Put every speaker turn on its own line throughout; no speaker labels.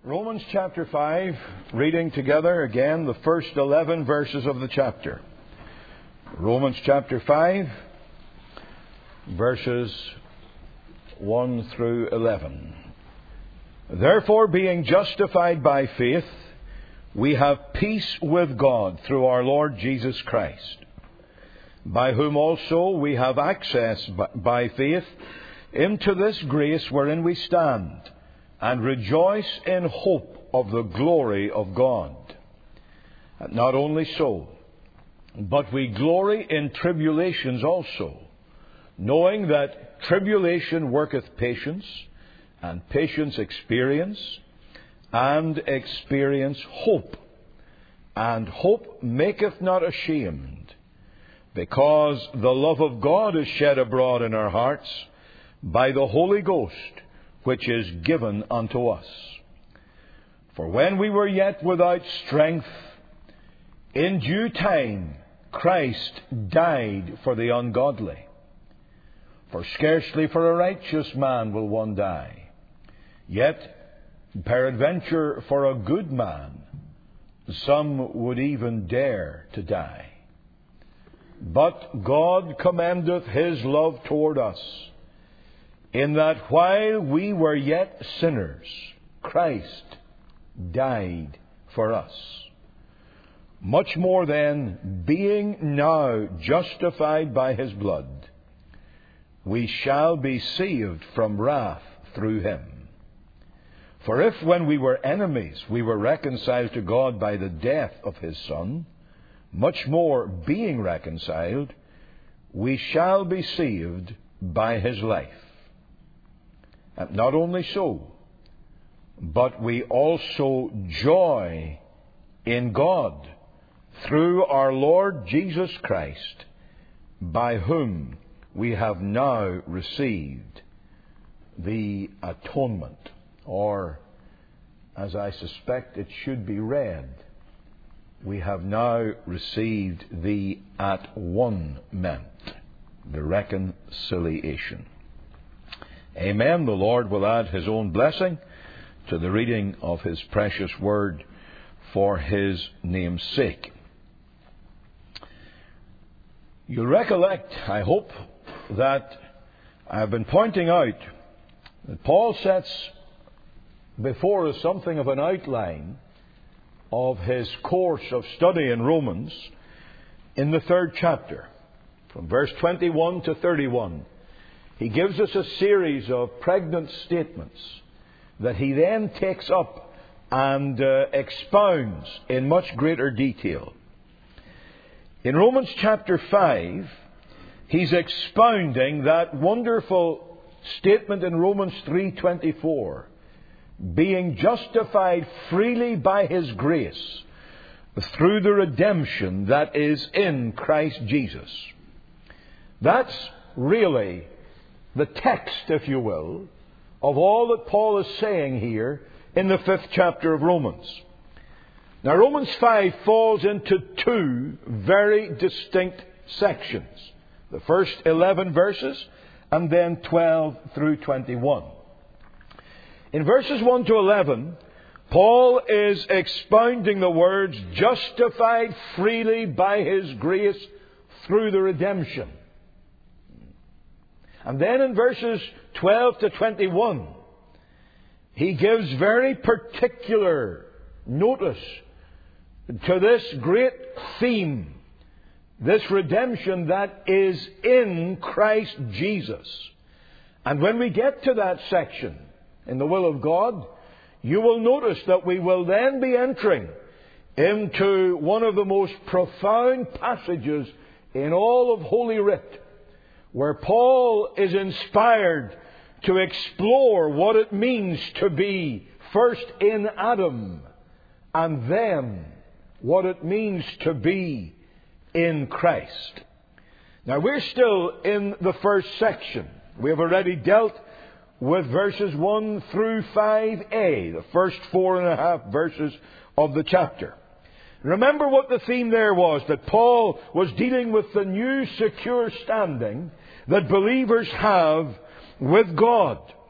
Romans chapter 5, reading together again the first 11 verses of the chapter. Romans chapter 5, verses 1 through 11. Therefore, being justified by faith, we have peace with God through our Lord Jesus Christ, by whom also we have access by faith into this grace wherein we stand, and rejoice in hope of the glory of God. And not only so, but we glory in tribulations also, knowing that tribulation worketh patience, and patience experience, and experience hope. And hope maketh not ashamed, because the love of God is shed abroad in our hearts by the Holy Ghost, which is given unto us. For when we were yet without strength, in due time Christ died for the ungodly. For scarcely for a righteous man will one die, yet peradventure for a good man some would even dare to die. But God commendeth His love toward us, in that while we were yet sinners, Christ died for us. Much more then, being now justified by His blood, we shall be saved from wrath through Him. For if when we were enemies we were reconciled to God by the death of His Son, much more, being reconciled, we shall be saved by His life. And not only so, but we also joy in God through our Lord Jesus Christ, by whom we have now received the atonement, or, as I suspect it should be read, we have now received the at-one-ment, the reconciliation. Amen. The Lord will add His own blessing to the reading of His precious word for His name's sake. You'll recollect, I hope, that I've been pointing out that Paul sets before us something of an outline of his course of study in Romans in the 3rd chapter, from verse 21 to 31. He gives us a series of pregnant statements that he then takes up and expounds in much greater detail. In Romans chapter 5, he's expounding that wonderful statement in Romans 3:24, being justified freely by His grace through the redemption that is in Christ Jesus. That's really the text, if you will, of all that Paul is saying here in the 5th chapter of Romans. Now, Romans 5 falls into two very distinct sections. The first 11 verses, and then 12 through 21. In verses 1 to 11, Paul is expounding the words, justified freely by His grace through the redemption. And then in verses 12 to 21, he gives very particular notice to this great theme, this redemption that is in Christ Jesus. And when we get to that section, in the will of God, you will notice that we will then be entering into one of the most profound passages in all of Holy Writ, where Paul is inspired to explore what it means to be first in Adam, and then what it means to be in Christ. Now, we're still in the first section. We have already dealt with verses 1 through 5a, the first 4.5 verses of the chapter. Remember what the theme there was, that Paul was dealing with the new secure standing that believers have with God.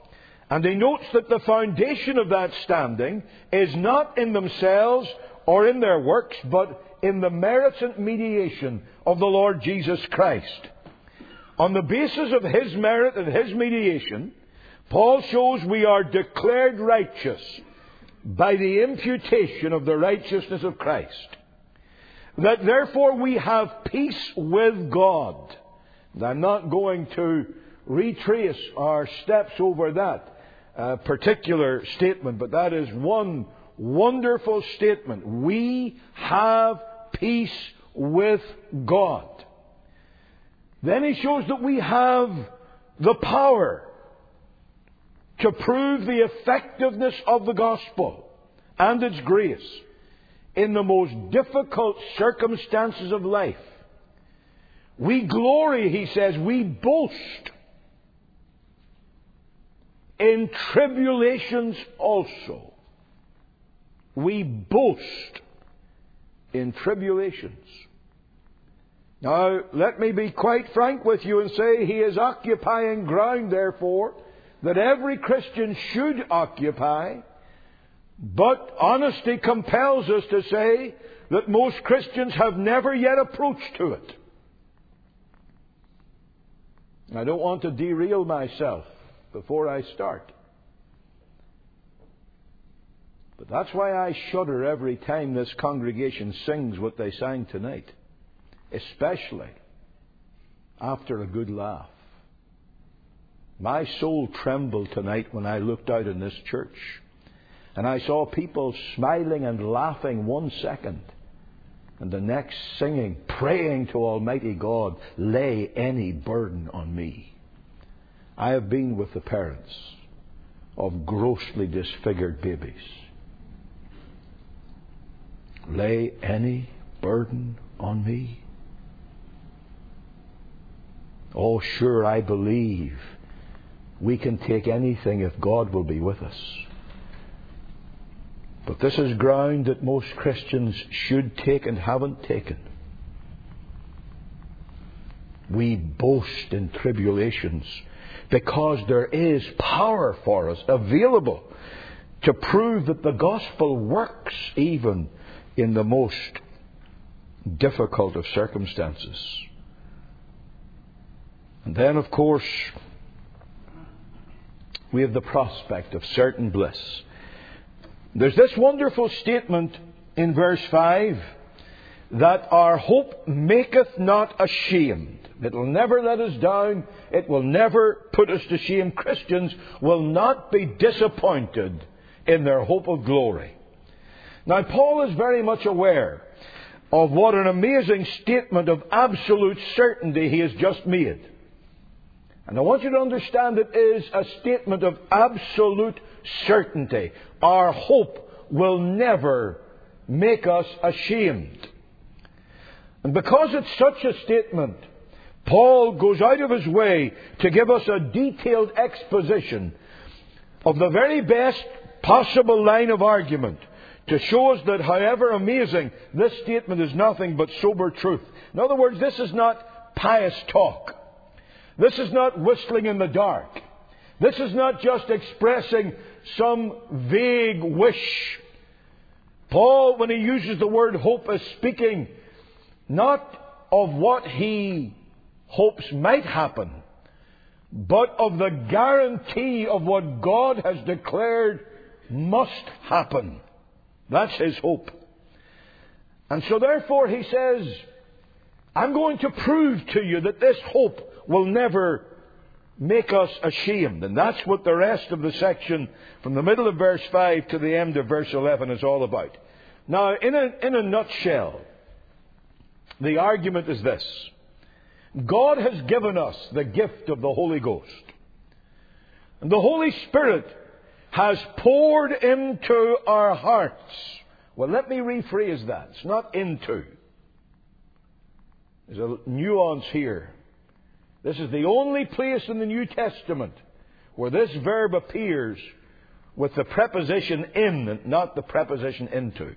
And he notes that the foundation of that standing is not in themselves or in their works, but in the merits and mediation of the Lord Jesus Christ. On the basis of His merit and His mediation, Paul shows we are declared righteous by the imputation of the righteousness of Christ. That therefore we have peace with God. And I'm not going to retrace our steps over that particular statement, but that is one wonderful statement. We have peace with God. Then he shows that we have the power to prove the effectiveness of the gospel and its grace in the most difficult circumstances of life. We glory, he says, we boast in tribulations also. We boast in tribulations. Now, let me be quite frank with you and say he is occupying ground, therefore, that every Christian should occupy. But honesty compels us to say that most Christians have never yet approached to it. I don't want to derail myself before I start. But that's why I shudder every time this congregation sings what they sang tonight. Especially after a good laugh. My soul trembled tonight when I looked out in this church. And I saw people smiling and laughing 1 second. And the next singing, praying to Almighty God, lay any burden on me. I have been with the parents of grossly disfigured babies. Lay any burden on me. Oh, sure, I believe we can take anything if God will be with us. But this is ground that most Christians should take and haven't taken. We boast in tribulations because there is power for us available to prove that the gospel works even in the most difficult of circumstances. And then, of course, we have the prospect of certain bliss. There's this wonderful statement in verse 5 that our hope maketh not ashamed. It will never let us down. It will never put us to shame. Christians will not be disappointed in their hope of glory. Now, Paul is very much aware of what an amazing statement of absolute certainty he has just made. And I want you to understand it is a statement of absolute certainty. Our hope will never make us ashamed. And because it's such a statement, Paul goes out of his way to give us a detailed exposition of the very best possible line of argument to show us that however amazing, this statement is nothing but sober truth. In other words, this is not pious talk. This is not whistling in the dark. This is not just expressing some vague wish. Paul, when he uses the word hope, is speaking not of what he hopes might happen, but of the guarantee of what God has declared must happen. That's his hope. And so therefore he says, I'm going to prove to you that this hope will never make us ashamed. And that's what the rest of the section from the middle of verse 5 to the end of verse 11 is all about. Now, in a nutshell, the argument is this. God has given us the gift of the Holy Ghost. And the Holy Spirit has poured into our hearts. Well, let me rephrase that. It's not into. There's a nuance here. This is the only place in the New Testament where this verb appears with the preposition in and not the preposition into.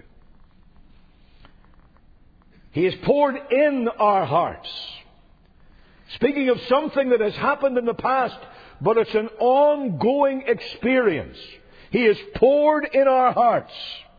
He has poured in our hearts. Speaking of something that has happened in the past, but it's an ongoing experience. He has poured in our hearts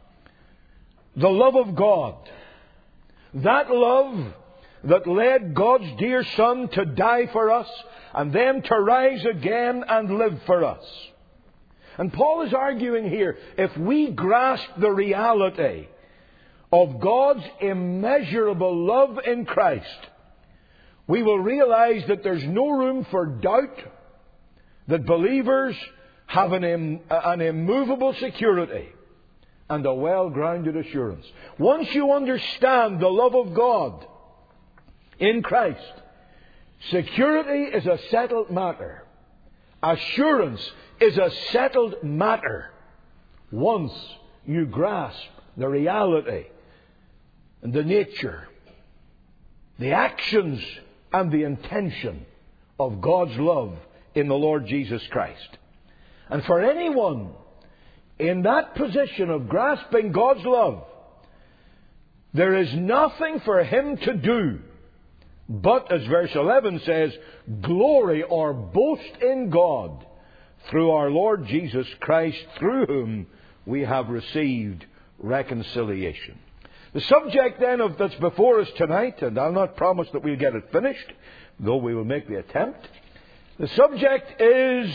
the love of God. That love that led God's dear Son to die for us and then to rise again and live for us. And Paul is arguing here, if we grasp the reality of God's immeasurable love in Christ, we will realize that there's no room for doubt, that believers have an immovable security and a well-grounded assurance. Once you understand the love of God in Christ, security is a settled matter. Assurance is a settled matter. Once you grasp the reality and the nature, the actions and the intention of God's love in the Lord Jesus Christ. And for anyone in that position of grasping God's love, there is nothing for him to do but, as verse 11 says, glory or boast in God through our Lord Jesus Christ, through whom we have received reconciliation. The subject then that's before us tonight, and I'll not promise that we'll get it finished, though we will make the attempt. The subject is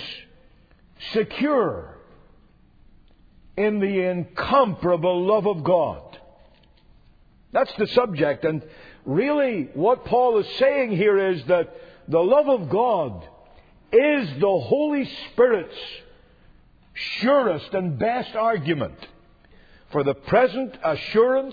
secure in the incomparable love of God. That's the subject. And really what Paul is saying here is that the love of God is the Holy Spirit's surest and best argument for the present assurance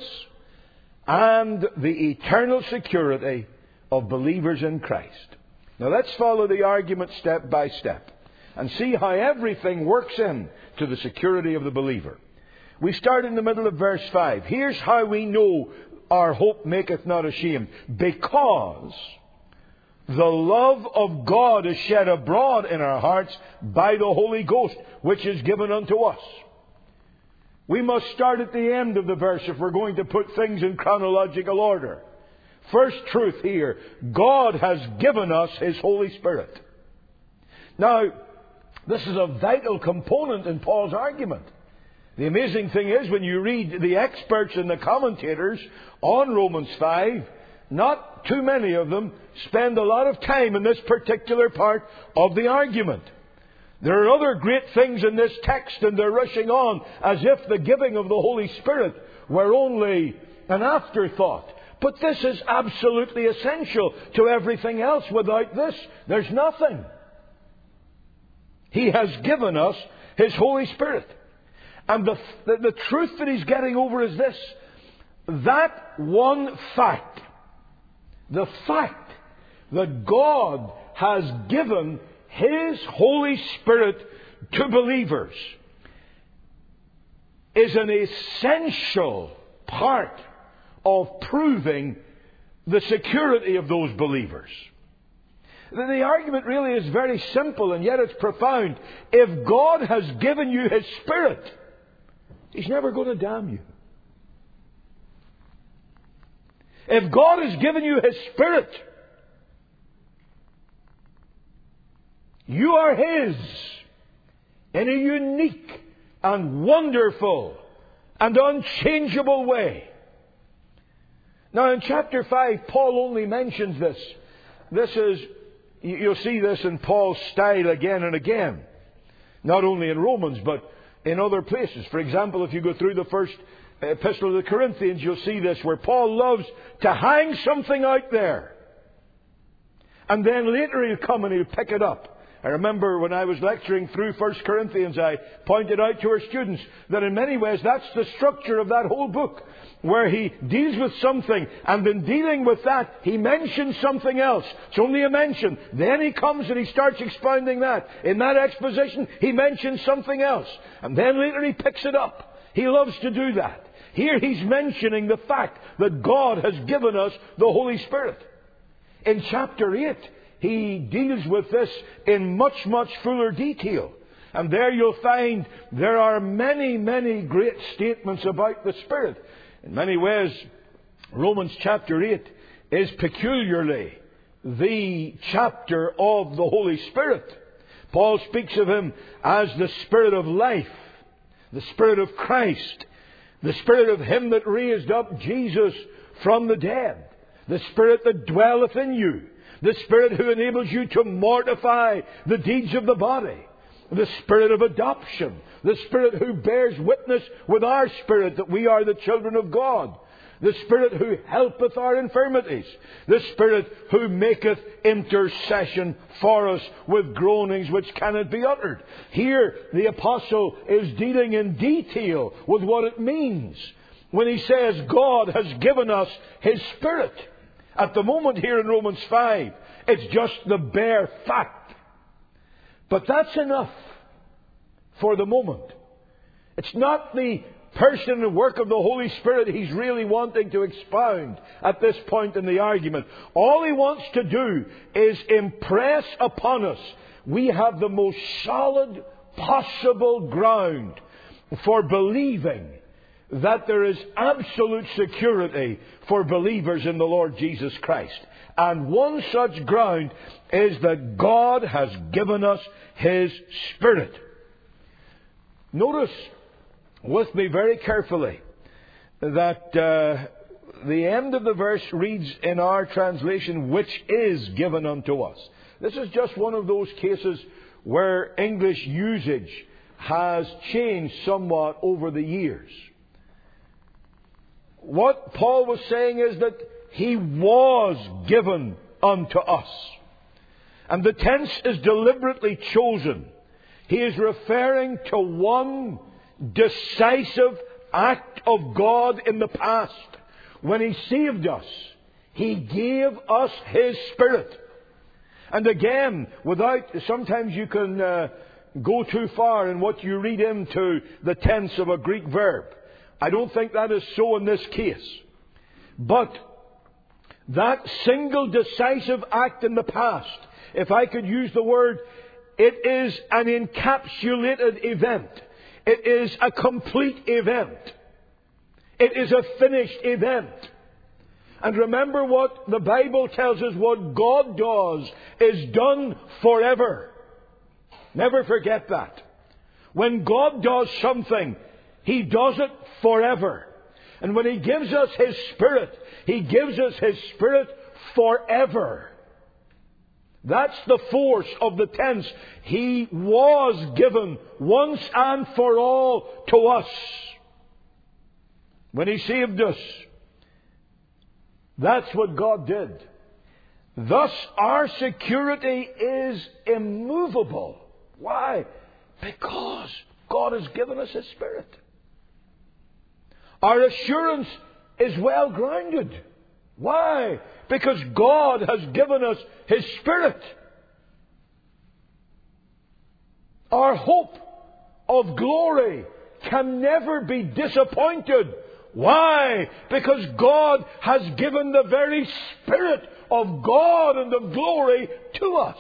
and the eternal security of believers in Christ. Now let's follow the argument step by step and see how everything works in to the security of the believer. We start in the middle of verse 5. Here's how we know our hope maketh not ashamed. Because the love of God is shed abroad in our hearts by the Holy Ghost, which is given unto us. We must start at the end of the verse if we're going to put things in chronological order. First truth here, God has given us His Holy Spirit. Now, this is a vital component in Paul's argument. The amazing thing is, when you read the experts and the commentators on Romans 5, not too many of them spend a lot of time in this particular part of the argument. There are other great things in this text, and they're rushing on as if the giving of the Holy Spirit were only an afterthought. But this is absolutely essential to everything else. Without this, there's nothing. He has given us His Holy Spirit. And the truth that he's getting over is this. That one fact, the fact that God has given His Holy Spirit to believers, is an essential part of proving the security of those believers. The argument really is very simple, and yet it's profound. If God has given you His Spirit, He's never going to damn you. If God has given you His Spirit, you are His in a unique and wonderful and unchangeable way. Now in chapter 5, Paul only mentions this. You'll see this in Paul's style again and again. Not only in Romans, but in other places. For example, if you go through the first epistle of the Corinthians, you'll see this, where Paul loves to hang something out there. And then later he'll come and he'll pick it up. I remember when I was lecturing through 1 Corinthians, I pointed out to our students that in many ways that's the structure of that whole book, where he deals with something, and in dealing with that, he mentions something else. It's only a mention. Then he comes and he starts expounding that. In that exposition, he mentions something else. And then later he picks it up. He loves to do that. Here he's mentioning the fact that God has given us the Holy Spirit. In chapter 8, he deals with this in much, much fuller detail. And there you'll find there are many, many great statements about the Spirit. In many ways, Romans chapter 8 is peculiarly the chapter of the Holy Spirit. Paul speaks of Him as the Spirit of life, the Spirit of Christ, the Spirit of Him that raised up Jesus from the dead, the Spirit that dwelleth in you, the Spirit who enables you to mortify the deeds of the body, the Spirit of adoption, the Spirit who bears witness with our spirit that we are the children of God, the Spirit who helpeth our infirmities, the Spirit who maketh intercession for us with groanings which cannot be uttered. Here the Apostle is dealing in detail with what it means when he says God has given us His Spirit. At the moment here in Romans 5, it's just the bare fact. But that's enough for the moment. It's not the person and work of the Holy Spirit he's really wanting to expound at this point in the argument. All he wants to do is impress upon us we have the most solid possible ground for believing that there is absolute security for believers in the Lord Jesus Christ. And one such ground is that God has given us His Spirit. Notice with me very carefully that the end of the verse reads in our translation, which is given unto us. This is just one of those cases where English usage has changed somewhat over the years. What Paul was saying is that He was given unto us. And the tense is deliberately chosen. He is referring to one decisive act of God in the past. When He saved us, He gave us His Spirit. And again, sometimes you can go too far in what you read into the tense of a Greek verb. I don't think that is so in this case. But that single decisive act in the past, if I could use the word, it is an encapsulated event. It is a complete event. It is a finished event. And remember what the Bible tells us, what God does is done forever. Never forget that. When God does something, He does it forever. And when He gives us His Spirit, He gives us His Spirit forever. That's the force of the tense. He was given once and for all to us. When He saved us, that's what God did. Thus our security is immovable. Why? Because God has given us His Spirit. Our assurance is well grounded. Why? Because God has given us His Spirit. Our hope of glory can never be disappointed. Why? Because God has given the very Spirit of God and of glory to us.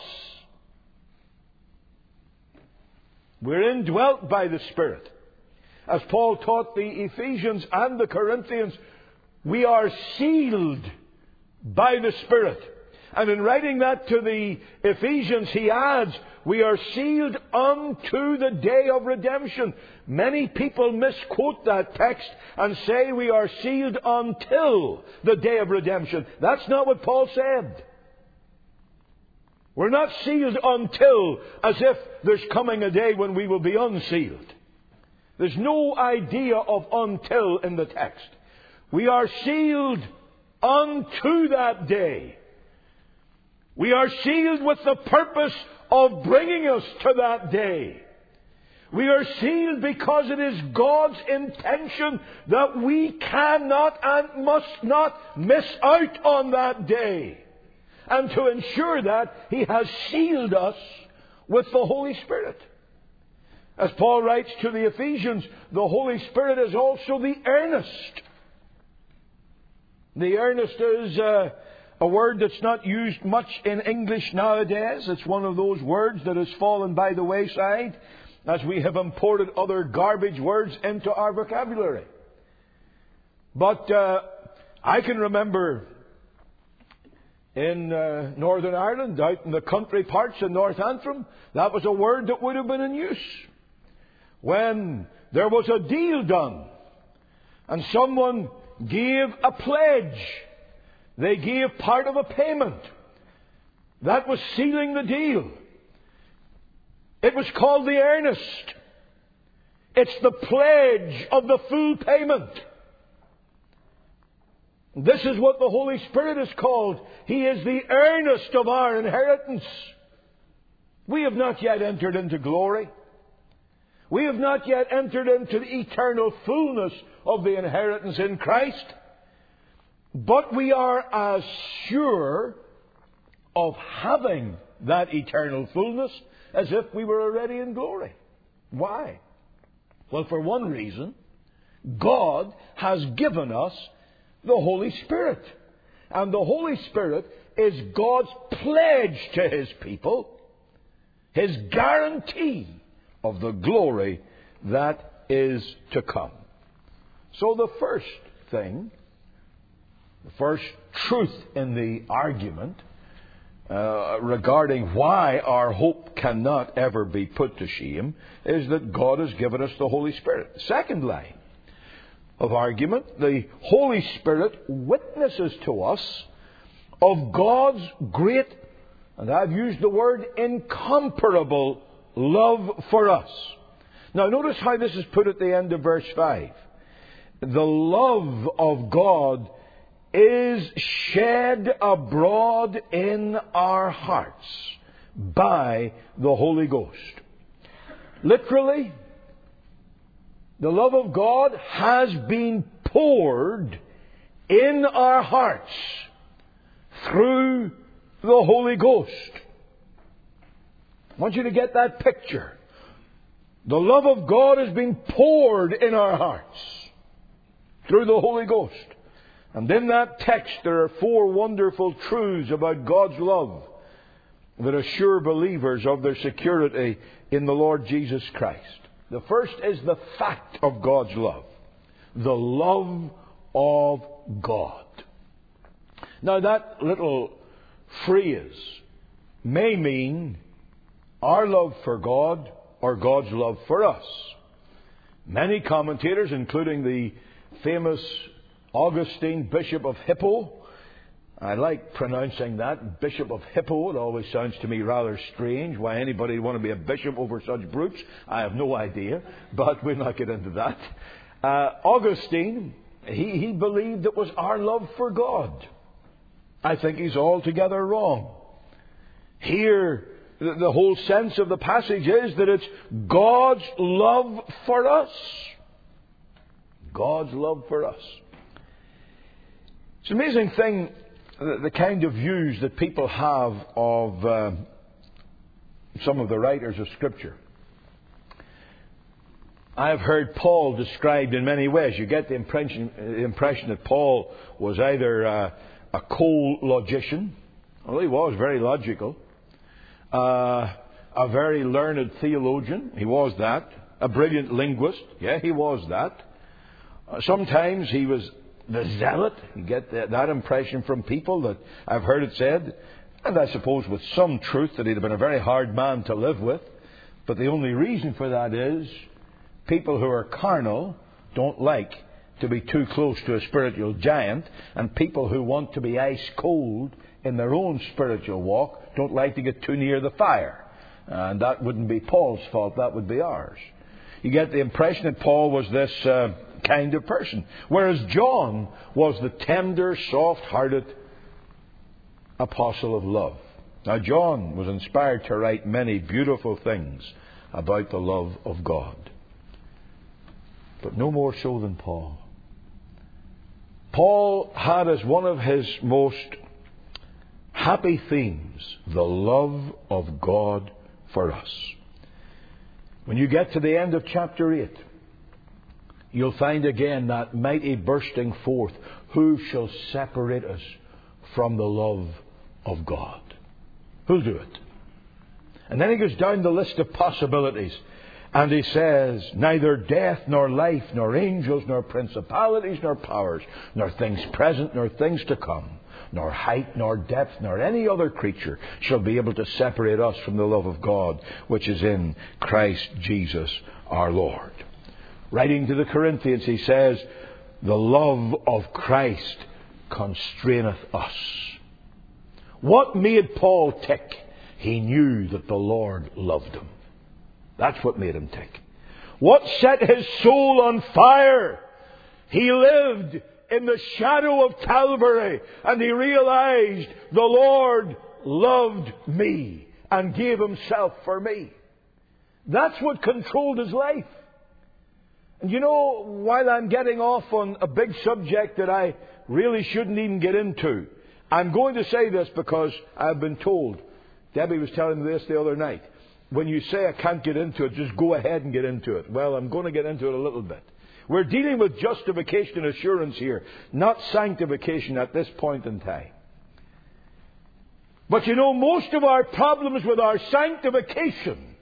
We're indwelt by the Spirit. As Paul taught the Ephesians and the Corinthians, we are sealed by the Spirit. And in writing that to the Ephesians, he adds, we are sealed unto the day of redemption. Many people misquote that text and say we are sealed until the day of redemption. That's not what Paul said. We're not sealed until, as if there's coming a day when we will be unsealed. There's no idea of until in the text. We are sealed unto that day. We are sealed with the purpose of bringing us to that day. We are sealed because it is God's intention that we cannot and must not miss out on that day. And to ensure that, He has sealed us with the Holy Spirit. As Paul writes to the Ephesians, the Holy Spirit is also the earnest. The earnest is a word that's not used much in English nowadays. It's one of those words that has fallen by the wayside as we have imported other garbage words into our vocabulary. But I can remember in Northern Ireland, out in the country parts of North Antrim, that was a word that would have been in use. When there was a deal done and someone gave a pledge, they gave part of a payment. That was sealing the deal. It was called the earnest. It's the pledge of the full payment. This is what the Holy Spirit is called. He is the earnest of our inheritance. We have not yet entered into glory. We have not yet entered into the eternal fullness of the inheritance in Christ. But we are as sure of having that eternal fullness as if we were already in glory. Why? Well, for one reason, God has given us the Holy Spirit. And the Holy Spirit is God's pledge to His people, His guarantee of the glory that is to come. So the first thing, the first truth in the argument regarding why our hope cannot ever be put to shame is that God has given us the Holy Spirit. Second line of argument, the Holy Spirit witnesses to us of God's great, and I've used the word incomparable, love for us. Now notice how this is put at the end of verse 5. The love of God is shed abroad in our hearts by the Holy Ghost. Literally, the love of God has been poured in our hearts through the Holy Ghost. I want you to get that picture. The love of God has been poured in our hearts through the Holy Ghost. And in that text there are 4 wonderful truths about God's love that assure believers of their security in the Lord Jesus Christ. The first is the fact of God's love. The love of God. Now that little phrase may mean our love for God or God's love for us. Many commentators, including the famous Augustine, Bishop of Hippo. I like pronouncing that, Bishop of Hippo. It always sounds to me rather strange. Why anybody would want to be a bishop over such brutes, I have no idea. But we'll not get into that. Augustine, he believed it was our love for God. I think he's altogether wrong. Here, the whole sense of the passage is that it's God's love for us. God's love for us. It's an amazing thing, the kind of views that people have of some of the writers of Scripture. I have heard Paul described in many ways. You get the impression that Paul was either a cold logician, well, he was very logical, a very learned theologian, he was that, a brilliant linguist, yeah, he was that. Sometimes he was the zealot. You get that impression from people that I've heard it said, and I suppose with some truth, that he'd have been a very hard man to live with. But the only reason for that is people who are carnal don't like to be too close to a spiritual giant, and people who want to be ice cold in their own spiritual walk don't like to get too near the fire. And that wouldn't be Paul's fault, that would be ours. You get the impression that Paul was this kind of person, whereas John was the tender, soft-hearted apostle of love. Now, John was inspired to write many beautiful things about the love of God, but no more so than Paul. Paul had as one of his most happy themes the love of God for us. When you get to the end of chapter 8, you'll find again that mighty bursting forth. Who shall separate us from the love of God? Who'll do it? And then he goes down the list of possibilities. And he says, neither death, nor life, nor angels, nor principalities, nor powers, nor things present, nor things to come, nor height, nor depth, nor any other creature shall be able to separate us from the love of God, which is in Christ Jesus our Lord. Writing to the Corinthians, he says, the love of Christ constraineth us. What made Paul tick? He knew that the Lord loved him. That's what made him tick. What set his soul on fire? He lived in the shadow of Calvary, and he realized the Lord loved me and gave himself for me. That's what controlled his life. And you know, while I'm getting off on a big subject that I really shouldn't even get into, I'm going to say this because I've been told. Debbie was telling me this the other night. When you say I can't get into it, just go ahead and get into it. Well, I'm going to get into it a little bit. We're dealing with justification and assurance here, not sanctification at this point in time. But you know, most of our problems with our sanctification,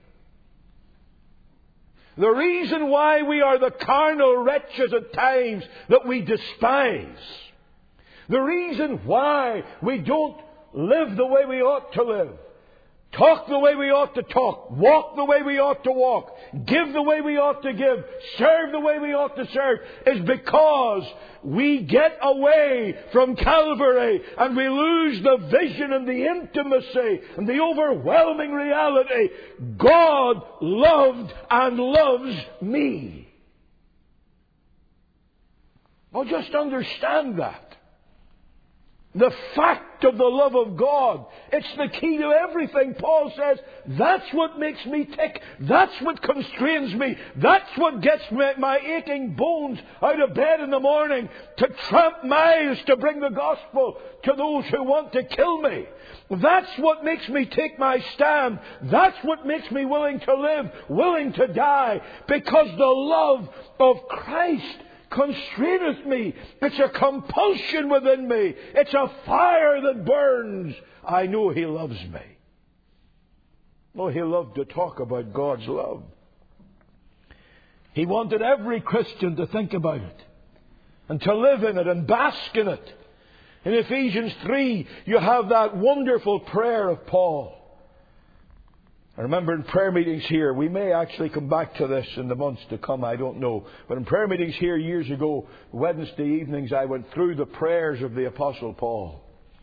the reason why we are the carnal wretches at times that we despise, the reason why we don't live the way we ought to live, talk the way we ought to talk, walk the way we ought to walk, give the way we ought to give, serve the way we ought to serve, is because we get away from Calvary and we lose the vision and the intimacy and the overwhelming reality. God loved and loves me. Well, just understand that. The fact of the love of God, it's the key to everything. Paul says, that's what makes me tick. That's what constrains me. That's what gets my aching bones out of bed in the morning to tramp miles to bring the gospel to those who want to kill me. That's what makes me take my stand. That's what makes me willing to live, willing to die, because the love of Christ constraineth me. It's a compulsion within me. It's a fire that burns. I know He loves me. Oh, He loved to talk about God's love. He wanted every Christian to think about it and to live in it and bask in it. In Ephesians 3, you have that wonderful prayer of Paul. I remember in prayer meetings here, we may actually come back to this in the months to come, I don't know. But in prayer meetings here years ago, Wednesday evenings, I went through the prayers of the Apostle Paul.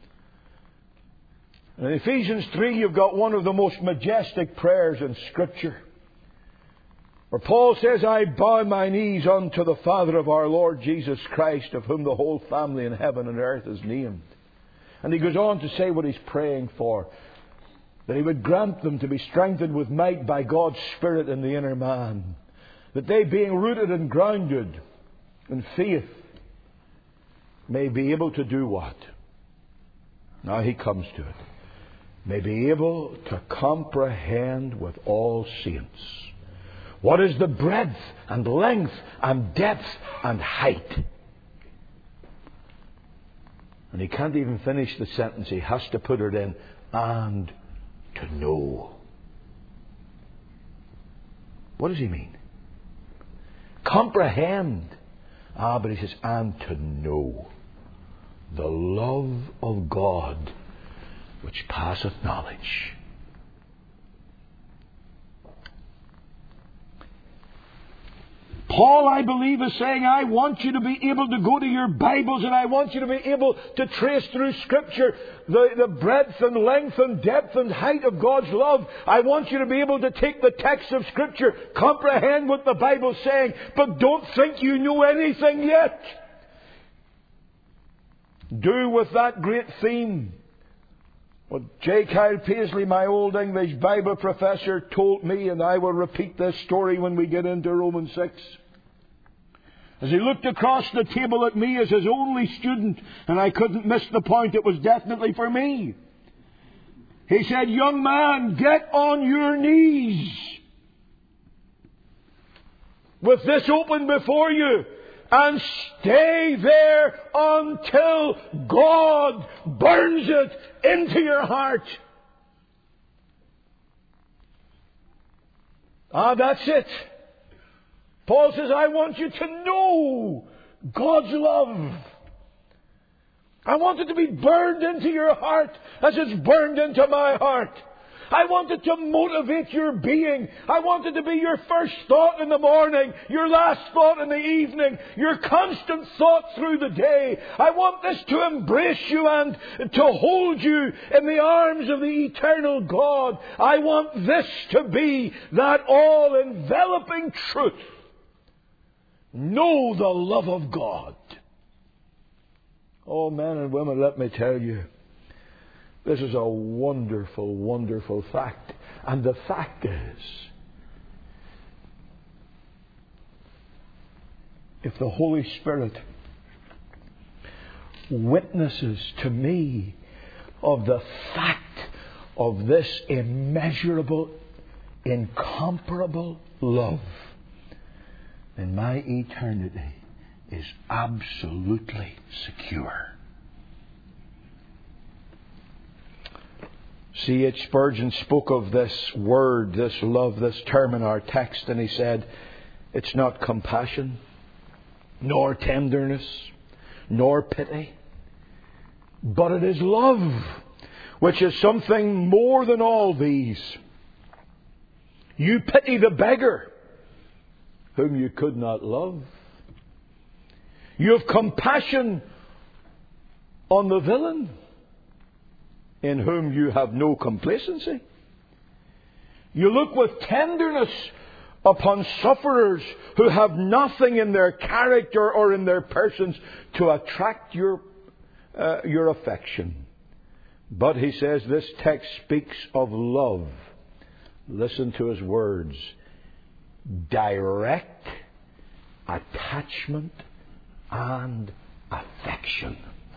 And in Ephesians 3, you've got one of the most majestic prayers in Scripture, where Paul says, I bow my knees unto the Father of our Lord Jesus Christ, of whom the whole family in heaven and earth is named. And he goes on to say what he's praying for. That He would grant them to be strengthened with might by God's Spirit in the inner man. That they, being rooted and grounded in faith, may be able to do what? Now he comes to it. May be able to comprehend with all saints what is the breadth and length and depth and height. And he can't even finish the sentence. He has to put it in, and to know. What does he mean? Comprehend. But he says, and to know the love of God which passeth knowledge. Paul, I believe, is saying, I want you to be able to go to your Bibles and I want you to be able to trace through Scripture the breadth and length and depth and height of God's love. I want you to be able to take the text of Scripture, comprehend what the Bible's saying, but don't think you know anything yet. Do with that great theme what J. Kyle Paisley, my old English Bible professor, told me, and I will repeat this story when we get into Romans 6. As he looked across the table at me as his only student, and I couldn't miss the point, it was definitely for me. He said, young man, get on your knees with this open before you and stay there until God burns it into your heart. That's it. Paul says, I want you to know God's love. I want it to be burned into your heart as it's burned into my heart. I want it to motivate your being. I want it to be your first thought in the morning, your last thought in the evening, your constant thought through the day. I want this to embrace you and to hold you in the arms of the eternal God. I want this to be that all-enveloping truth. Know the love of God. Oh, men and women, let me tell you, this is a wonderful, wonderful fact. And the fact is, if the Holy Spirit witnesses to me of the fact of this immeasurable, incomparable love, then my eternity is absolutely secure. C.H. Spurgeon spoke of this word, this love, this term in our text, and he said, it's not compassion, nor tenderness, nor pity, but it is love, which is something more than all these. You pity the beggar, whom you could not love. You have compassion on the villain, in whom you have no complacency. You look with tenderness upon sufferers who have nothing in their character or in their persons to attract your affection. But he says this text speaks of love. Listen to his words. Direct attachment and affection.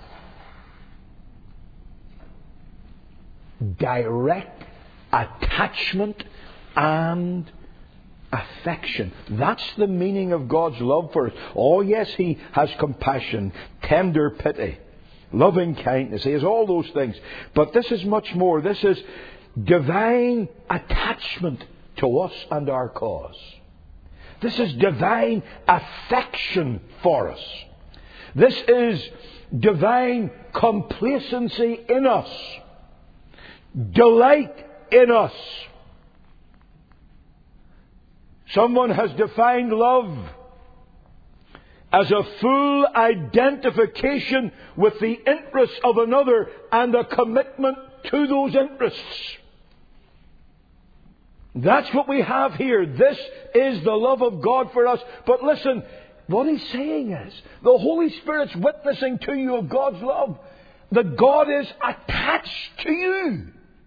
Direct attachment and affection. That's the meaning of God's love for us. Oh yes, He has compassion, tender pity, loving kindness. He has all those things. But this is much more. This is divine attachment to us and our cause. This is divine affection for us. This is divine complacency in us. Delight in us. Someone has defined love as a full identification with the interests of another and a commitment to those interests. That's what we have here. This is the love of God for us. But listen, what he's saying is, the Holy Spirit's witnessing to you of God's love. That God is attached to you.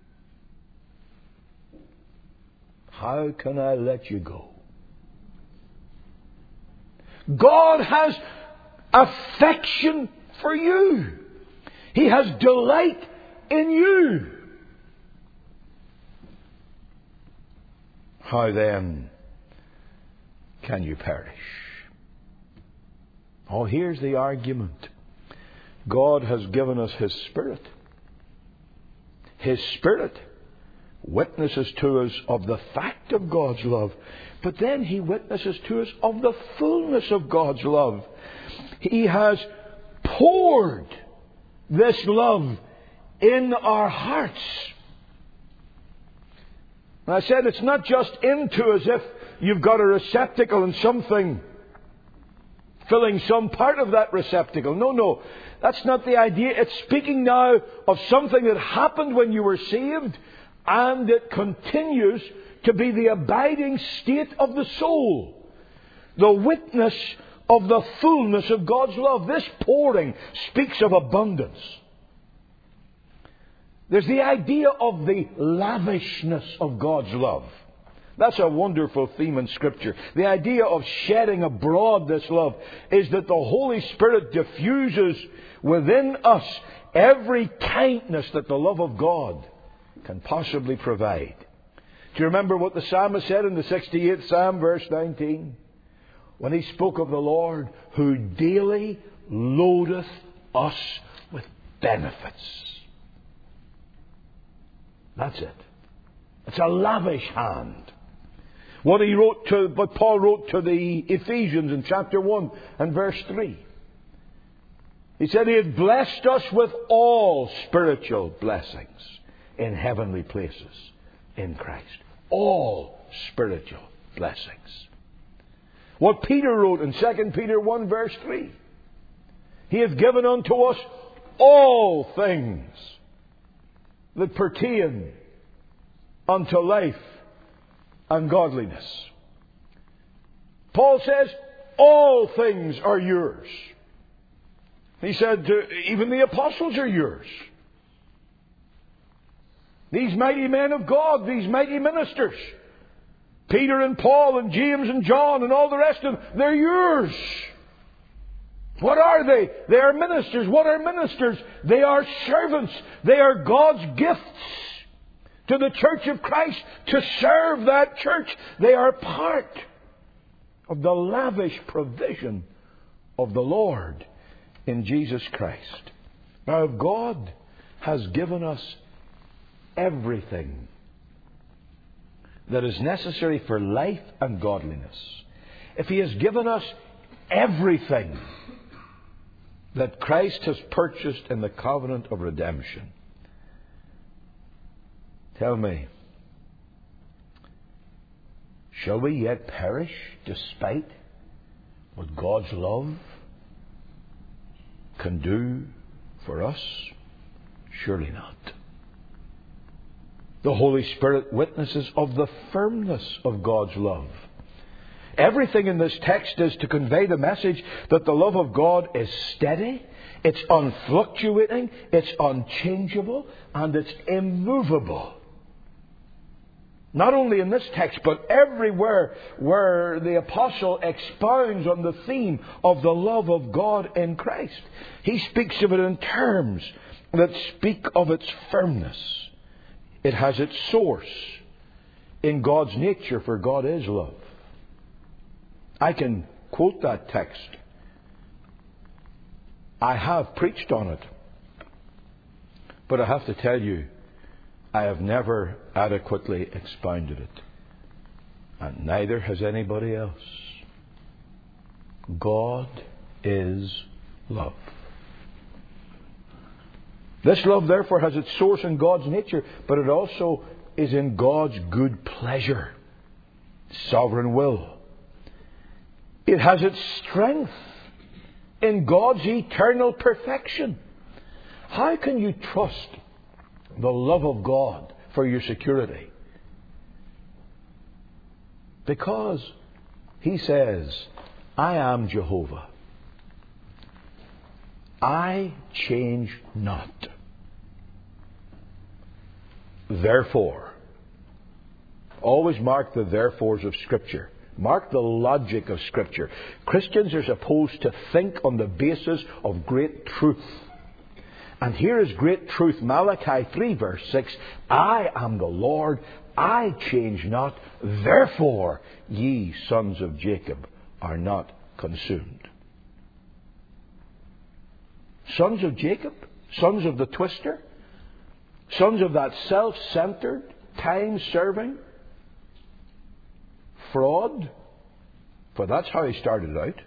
How can I let you go? God has affection for you. He has delight in you. How then can you perish? Oh, here's the argument. God has given us His Spirit. His Spirit witnesses to us of the fact of God's love. But then He witnesses to us of the fullness of God's love. He has poured this love in our hearts. And I said it's not just into as if you've got a receptacle and something filling some part of that receptacle. No. That's not the idea. It's speaking now of something that happened when you were saved, and it continues to be the abiding state of the soul. The witness of the fullness of God's love. This pouring speaks of abundance. There's the idea of the lavishness of God's love. That's a wonderful theme in Scripture. The idea of shedding abroad this love is that the Holy Spirit diffuses within us every kindness that the love of God can possibly provide. Do you remember what the psalmist said in the 68th Psalm, verse 19? When he spoke of the Lord who daily loadeth us with benefits. That's it. It's a lavish hand. What Paul wrote to the Ephesians in chapter 1 and verse 3. He said He had blessed us with all spiritual blessings in heavenly places in Christ. All spiritual blessings. What Peter wrote in 2 Peter 1 verse 3. He hath given unto us all things that pertain unto life and godliness. Paul says, all things are yours. He said, even the apostles are yours. These mighty men of God, these mighty ministers, Peter and Paul and James and John and all the rest of them, they're yours. What are they? They are ministers. What are ministers? They are servants. They are God's gifts to the church of Christ to serve that church. They are part of the lavish provision of the Lord in Jesus Christ. Now, if God has given us everything that is necessary for life and godliness, if He has given us everything that Christ has purchased in the covenant of redemption, tell me, shall we yet perish despite what God's love can do for us? Surely not. The Holy Spirit witnesses of the firmness of God's love. Everything in this text is to convey the message that the love of God is steady, it's unfluctuating, it's unchangeable, and it's immovable. Not only in this text, but everywhere where the apostle expounds on the theme of the love of God in Christ. He speaks of it in terms that speak of its firmness. It has its source in God's nature, for God is love. I can quote that text. I have preached on it. But I have to tell you, I have never adequately expounded it. And neither has anybody else. God is love. This love, therefore, has its source in God's nature, but it also is in God's good pleasure, sovereign will. It has its strength in God's eternal perfection. How can you trust the love of God for your security? Because He says, I am Jehovah. I change not. Therefore, always mark the therefores of Scripture. Mark the logic of Scripture. Christians are supposed to think on the basis of great truth. And here is great truth. Malachi 3 verse 6. I am the Lord, I change not. Therefore, ye sons of Jacob are not consumed. Sons of Jacob? Sons of the twister? Sons of that self-centered, time-serving fraud? For that's how he started out.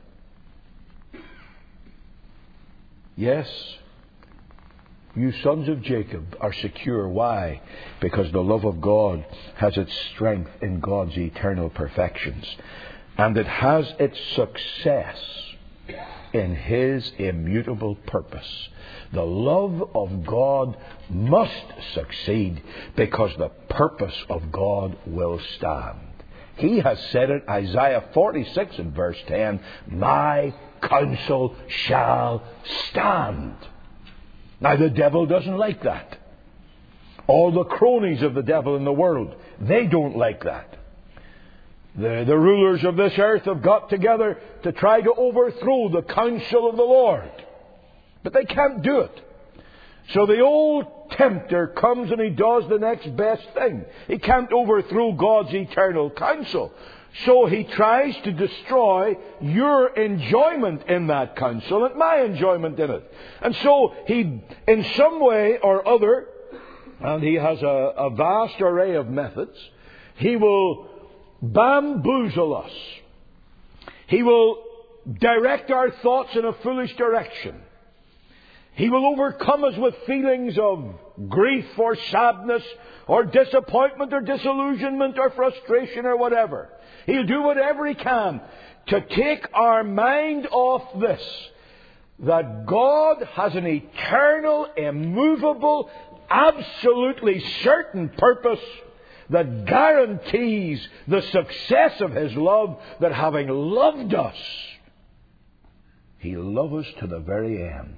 Yes, you sons of Jacob are secure. Why? Because the love of God has its strength in God's eternal perfections. And it has its success in His immutable purpose. The love of God must succeed because the purpose of God will stand. He has said it, Isaiah 46 and verse 10, my counsel shall stand. Now the devil doesn't like that. All the cronies of the devil in the world, they don't like that. The rulers of this earth have got together to try to overthrow the counsel of the Lord. But they can't do it. So the old tempter comes and he does the next best thing. He can't overthrow God's eternal counsel. So he tries to destroy your enjoyment in that counsel and my enjoyment in it. And so he, in some way or other, and he has a vast array of methods, he will bamboozle us. He will direct our thoughts in a foolish direction. He will overcome us with feelings of grief or sadness or disappointment or disillusionment or frustration or whatever. He'll do whatever He can to take our mind off this, that God has an eternal, immovable, absolutely certain purpose that guarantees the success of His love, that having loved us, He'll love us to the very end.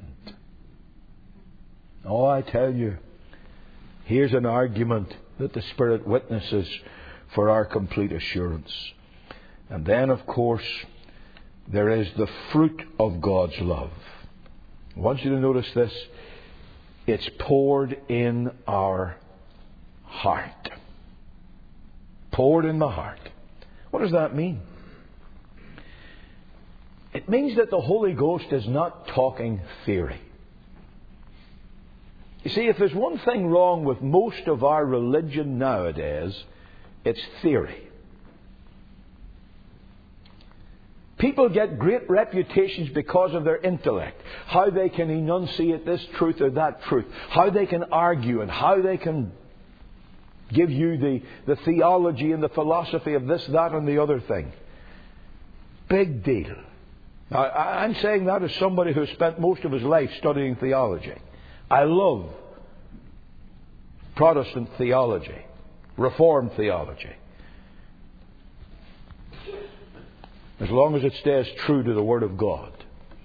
Oh, I tell you, here's an argument that the Spirit witnesses for our complete assurance. And then, of course, there is the fruit of God's love. I want you to notice this. It's poured in our heart. Poured in the heart. What does that mean? It means that the Holy Ghost is not talking theory. You see, if there's one thing wrong with most of our religion nowadays, it's theory. People get great reputations because of their intellect. How they can enunciate this truth or that truth. How they can argue and how they can give you the theology and the philosophy of this, that and the other thing. Big deal. Now, I'm saying that as somebody who spent most of his life studying theology. I love Protestant theology, Reformed theology. As long as it stays true to the Word of God.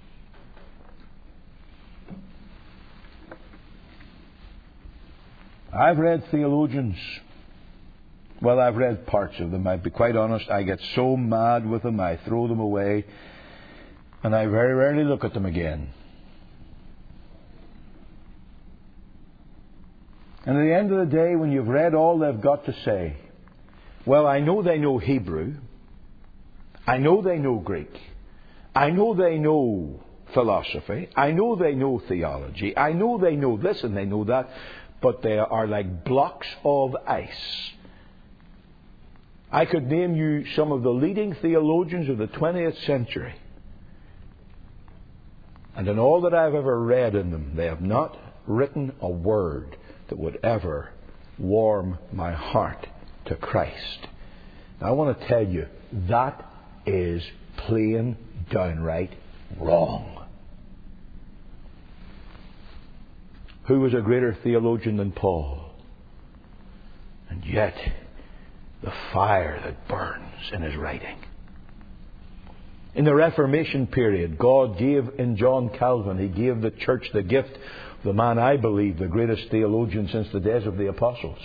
I've read theologians. Well, I've read parts of them. I'll be quite honest, I get so mad with them, I throw them away, and I very rarely look at them again. And at the end of the day, when you've read all they've got to say, well, I know they know Hebrew. I know they know Greek. I know they know philosophy. I know they know theology. I know they know this and they know that. But they are like blocks of ice. I could name you some of the leading theologians of the 20th century. And in all that I've ever read in them, they have not written a word that would ever warm my heart to Christ. Now, I want to tell you, that is plain, downright wrong. Who was a greater theologian than Paul? And yet, the fire that burns in his writing. In the Reformation period, God gave in John Calvin, He gave the church the gift of the man, I believe, the greatest theologian since the days of the apostles.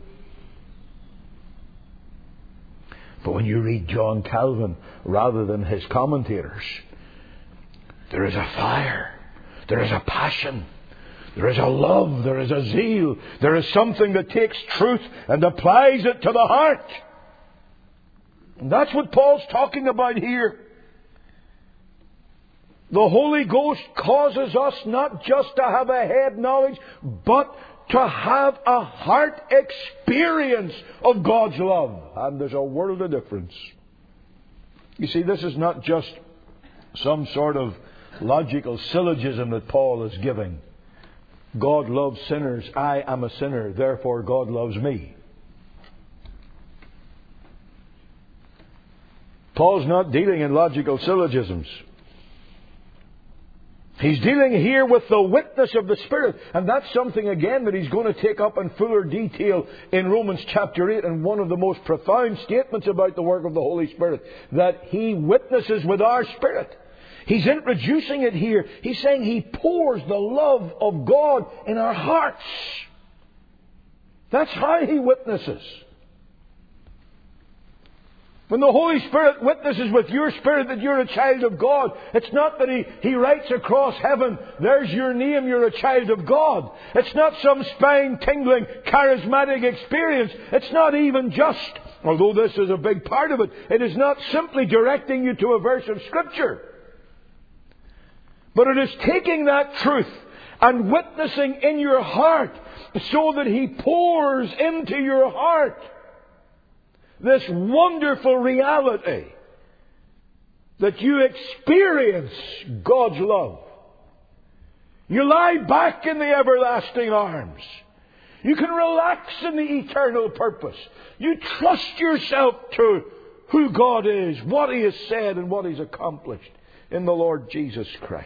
But when you read John Calvin rather than his commentators, there is a fire, there is a passion, there is a love, there is a zeal, there is something that takes truth and applies it to the heart. And that's what Paul's talking about here. The Holy Ghost causes us not just to have a head knowledge, but to have a heart experience of God's love. And there's a world of difference. You see, this is not just some sort of logical syllogism that Paul is giving. God loves sinners. I am a sinner. Therefore, God loves me. Paul's not dealing in logical syllogisms. He's dealing here with the witness of the Spirit. And that's something, again, that he's going to take up in fuller detail in Romans chapter 8. And one of the most profound statements about the work of the Holy Spirit. That He witnesses with our spirit. He's introducing it here. He's saying He pours the love of God in our hearts. That's how He witnesses. When the Holy Spirit witnesses with your spirit that you're a child of God, it's not that He writes across heaven, there's your name, you're a child of God. It's not some spine-tingling, charismatic experience. It's not even just, although this is a big part of it, it is not simply directing you to a verse of Scripture. But it is taking that truth and witnessing in your heart so that He pours into your heart this wonderful reality that you experience God's love. You lie back in the everlasting arms. You can relax in the eternal purpose. You trust yourself to who God is, what He has said, and what He's accomplished in the Lord Jesus Christ.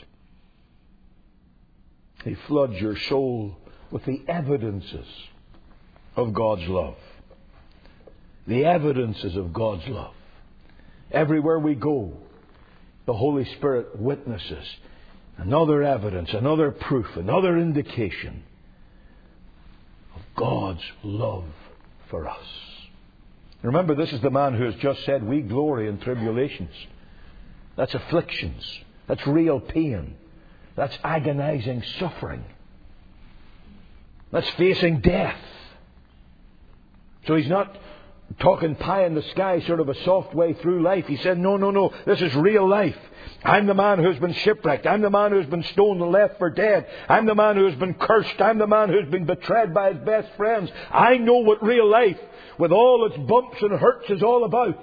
He floods your soul with the evidences of God's love. The evidences of God's love. Everywhere we go, the Holy Spirit witnesses another evidence, another proof, another indication of God's love for us. Remember, this is the man who has just said, we glory in tribulations. That's afflictions. That's real pain. That's agonizing suffering. That's facing death. So he's not talking pie in the sky, sort of a soft way through life. He said, no. This is real life. I'm the man who's been shipwrecked. I'm the man who's been stoned and left for dead. I'm the man who's been cursed. I'm the man who's been betrayed by his best friends. I know what real life, with all its bumps and hurts, is all about.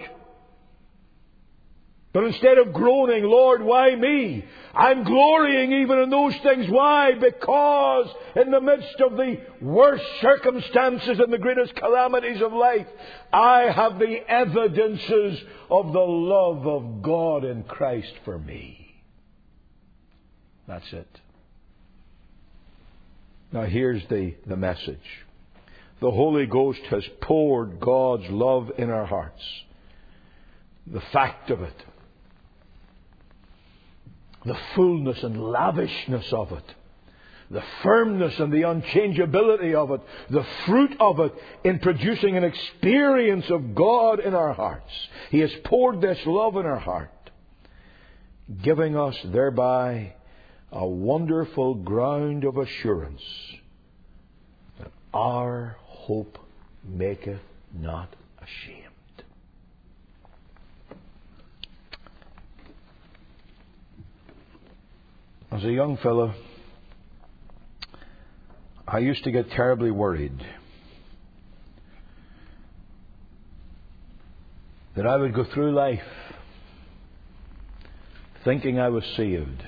But instead of groaning, Lord, why me? I'm glorying even in those things. Why? Because in the midst of the worst circumstances and the greatest calamities of life, I have the evidences of the love of God in Christ for me. That's it. Now here's the message. The Holy Ghost has poured God's love in our hearts. The fact of it. The fullness and lavishness of it. The firmness and the unchangeability of it. The fruit of it in producing an experience of God in our hearts. He has poured this love in our heart, giving us thereby a wonderful ground of assurance that our hope maketh not ashamed. As a young fellow, I used to get terribly worried that I would go through life thinking I was saved,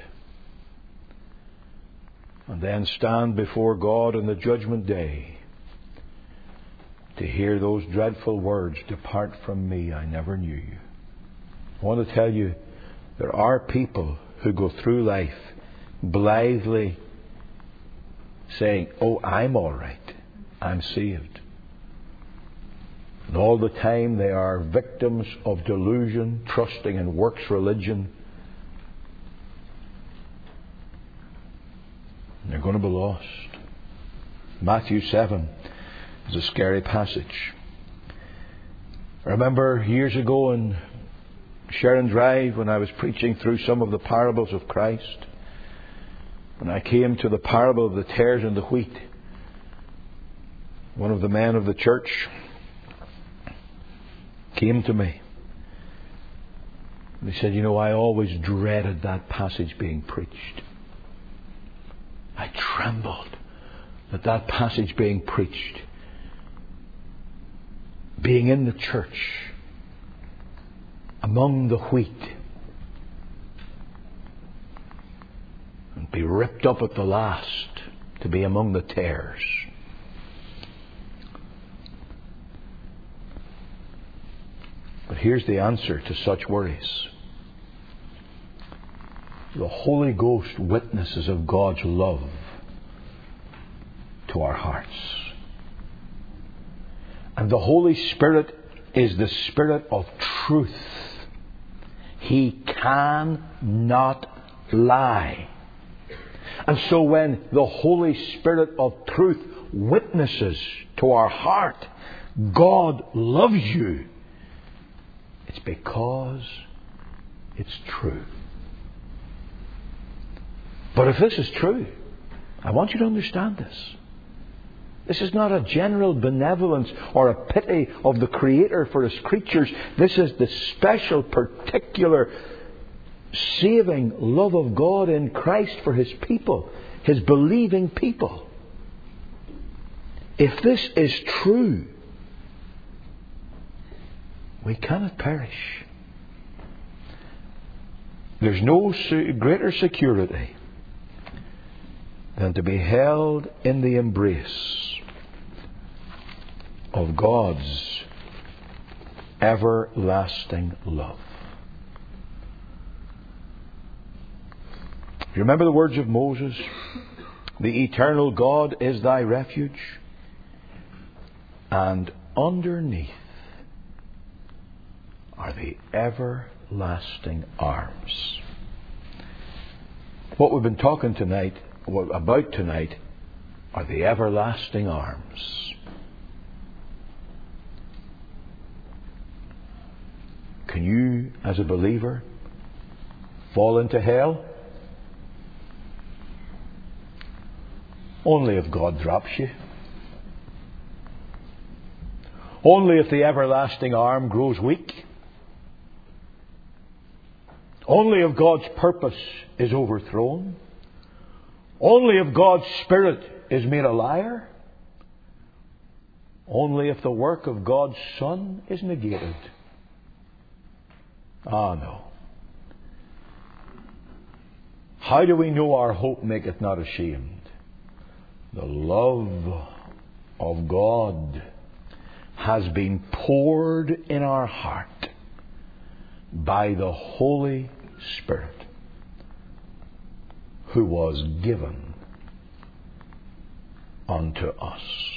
and then stand before God on the judgment day to hear those dreadful words, "Depart from me, I never knew you." I want to tell you, there are people who go through life blithely saying, "Oh, I'm all right. I'm saved." And all the time they are victims of delusion, trusting in works religion. And they're going to be lost. Matthew 7 is a scary passage. I remember years ago in Sharon Drive when I was preaching through some of the parables of Christ. When I came to the parable of the tares and the wheat, one of the men of the church came to me. And he said, I always dreaded that passage being preached. I trembled at that passage being preached. Being in the church, among the wheat, and be ripped up at the last to be among the tares. But here's the answer to such worries. The Holy Ghost witnesses of God's love to our hearts. And the Holy Spirit is the Spirit of truth. He cannot lie. And so when the Holy Spirit of truth witnesses to our heart, God loves you, it's because it's true. But if this is true, I want you to understand this. This is not a general benevolence or a pity of the Creator for His creatures. This is the special, particular, saving love of God in Christ for His people, His believing people. If this is true, we cannot perish. There's no greater security than to be held in the embrace of God's everlasting love. Do you remember the words of Moses? The eternal God is thy refuge, and underneath are the everlasting arms. What we've been talking about tonight are the everlasting arms. Can you, as a believer, fall into hell? Only if God drops you. Only if the everlasting arm grows weak. Only if God's purpose is overthrown. Only if God's Spirit is made a liar. Only if the work of God's Son is negated. Ah, no. How do we know our hope maketh not ashamed? The love of God has been poured in our heart by the Holy Spirit, who was given unto us.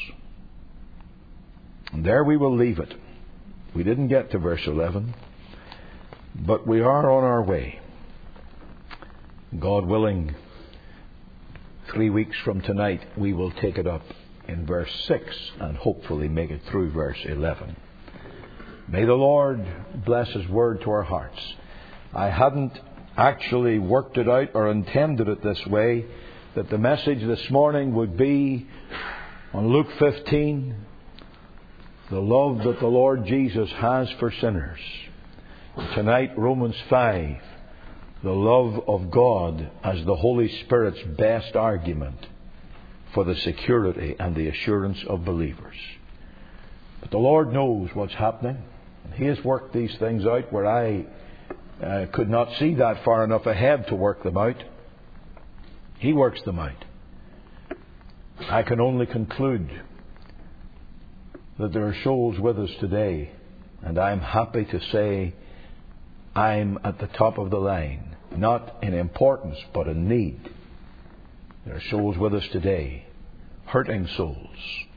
And there we will leave it. We didn't get to verse 11, but we are on our way. God willing, 3 weeks from tonight, we will take it up in verse 6 and hopefully make it through verse 11. May the Lord bless His word to our hearts. I hadn't actually worked it out or intended it this way, that the message this morning would be on Luke 15, the love that the Lord Jesus has for sinners. Tonight, Romans 5, the love of God as the Holy Spirit's best argument for the security and the assurance of believers. But the Lord knows what's happening. He has worked these things out where I could not see that far enough ahead to work them out. He works them out. I can only conclude that there are souls with us today, and I'm happy to say I'm at the top of the line, not in importance but in need. There are souls with us today, hurting souls,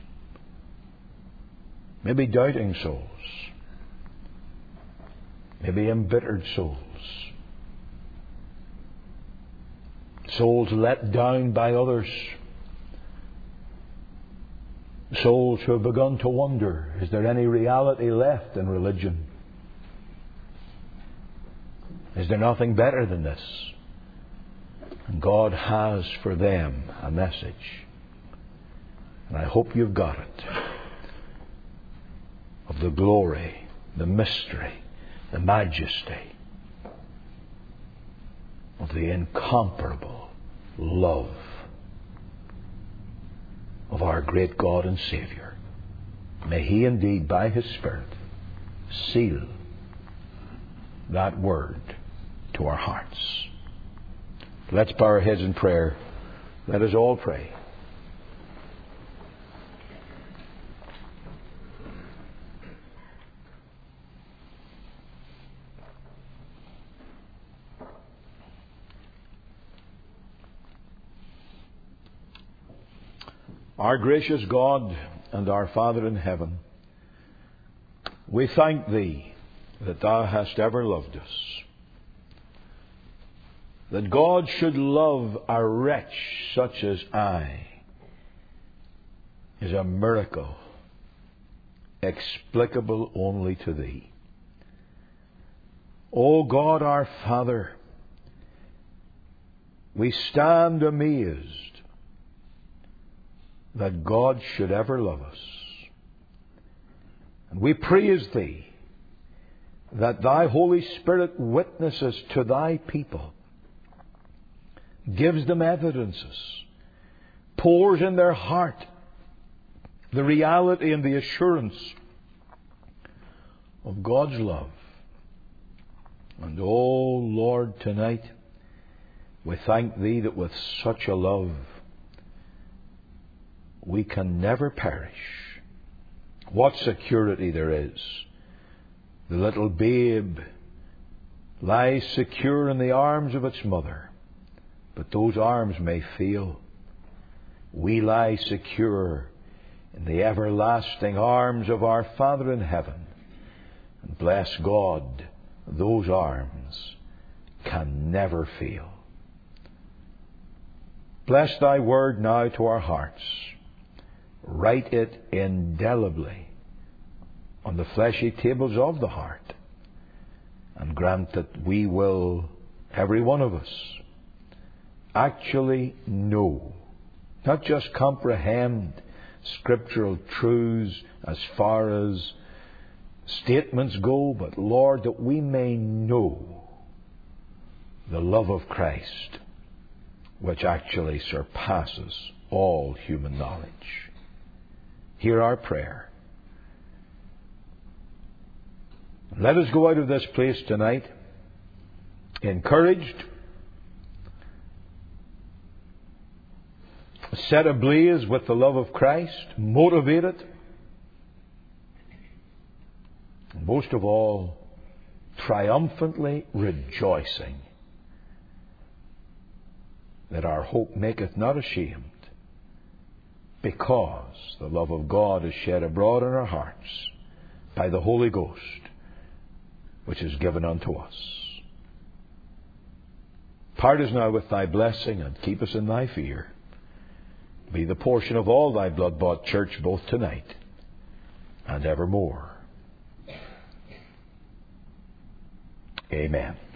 maybe doubting souls, maybe embittered souls, souls let down by others, souls who have begun to wonder, is there any reality left in religion? Is there nothing better than this? And God has for them a message. And I hope you've got it. Of the glory, the mystery, the majesty of the incomparable love of our great God and Saviour. May He indeed, by His Spirit, seal that word to our hearts. Let's bow our heads in prayer. Let us all pray. Our gracious God and our Father in heaven, we thank Thee that Thou hast ever loved us. That God should love a wretch such as I is a miracle explicable only to Thee. O God our Father, we stand amazed that God should ever love us. And we praise Thee that Thy Holy Spirit witnesses to Thy people, gives them evidences, pours in their heart the reality and the assurance of God's love. And oh Lord, tonight we thank Thee that with such a love we can never perish. What security there is. The little babe lies secure in the arms of its mother, but those arms may fail. We lie secure in the everlasting arms of our Father in heaven. And bless God, those arms can never fail. Bless thy word now to our hearts. Write it indelibly on the fleshy tables of the heart, and grant that we will, every one of us, actually know, not just comprehend scriptural truths as far as statements go, but Lord, that we may know the love of Christ, which actually surpasses all human knowledge. Hear our prayer. Let us go out of this place tonight encouraged, set ablaze with the love of Christ, motivated, and most of all, triumphantly rejoicing that our hope maketh not ashamed, because the love of God is shed abroad in our hearts by the Holy Ghost, which is given unto us. Part us now with thy blessing, and keep us in thy fear. Be the portion of all thy blood-bought church, both tonight and evermore. Amen.